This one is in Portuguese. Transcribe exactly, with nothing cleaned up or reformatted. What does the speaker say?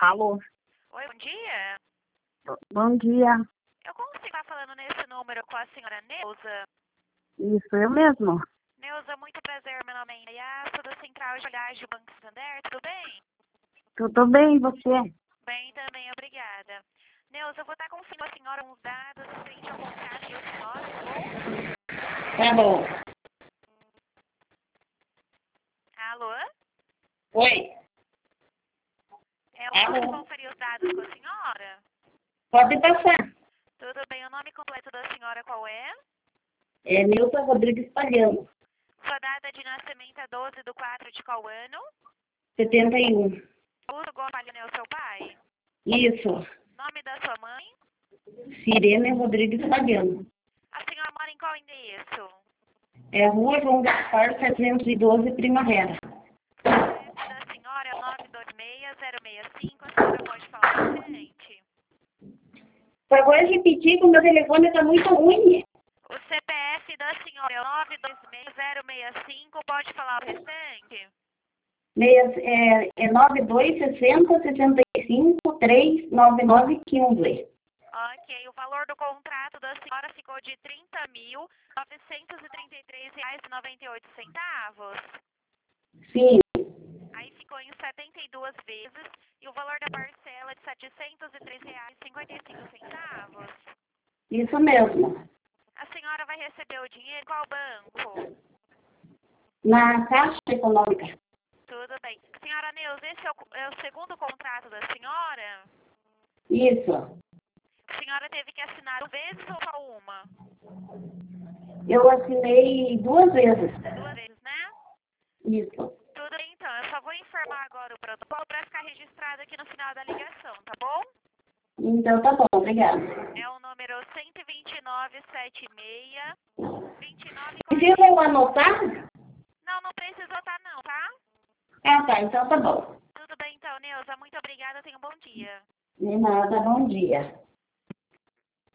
Alô? Oi, bom dia. Bom dia. Eu consigo estar falando nesse número com a senhora Neuza? Isso, eu mesmo. Neuza, muito prazer. Meu nome é Inês, sou da Central de Olhares do Banco Santander. Tudo bem? Tudo bem, e você? Bem também, obrigada. Neuza, eu vou estar conferindo a senhora uns dados frente ao contrato da senhora, tá bom? Tá bom. Alô? Oi, É, eu posso Alô? conferir os dados com a senhora? Pode passar. Tudo bem, o nome completo da senhora qual é? É Nilza Rodrigues Palhano, Sua data de nascimento é doze de quatro de qual ano? setenta e um. O Hugo Palhano é o seu pai? Isso, Nome da sua mãe? Sirene Rodrigues Palhano. A senhora mora em qual endereço? É Rua João Gaspar, setecentos e doze, Primavera. O C P F da senhora é o nove dois seis zero seis cinco. A senhora pode falar o restante? Para agora repetir que o meu telefone está muito ruim. O C P F da senhora é o nove dois seis zero seis cinco. Pode falar o restante? Meia, é, é nove dois seis zero sessenta e cinco três nove nove um cinco. Ok, o valor do contrato da senhora ficou de trinta mil novecentos e trinta e três reais e noventa e oito centavos. Sim, Aí ficou em setenta e duas vezes e o valor da parcela é de setecentos e três reais e cinquenta e cinco centavos. isso mesmo. A senhora vai receber o dinheiro em qual banco? Na Caixa Econômica. Tudo bem. Senhora Neuza, esse é o, é o segundo contrato da senhora? Isso. A senhora teve que assinar duas vezes ou só uma? Eu assinei duas vezes. Duas vezes, né? Isso. Tudo bem, então. Eu só vou informar agora o protocolo para ficar registrado aqui no final da ligação, tá bom? Então tá bom, obrigada. É o número cento e vinte e nove setenta e seis vinte e nove Precisa quarenta. eu anotar? Não, não precisa tá não, tá? Ah, tá, então tá bom. Tudo bem, então, Neuza. Muito obrigada. Tenha um bom dia. De nada, bom dia.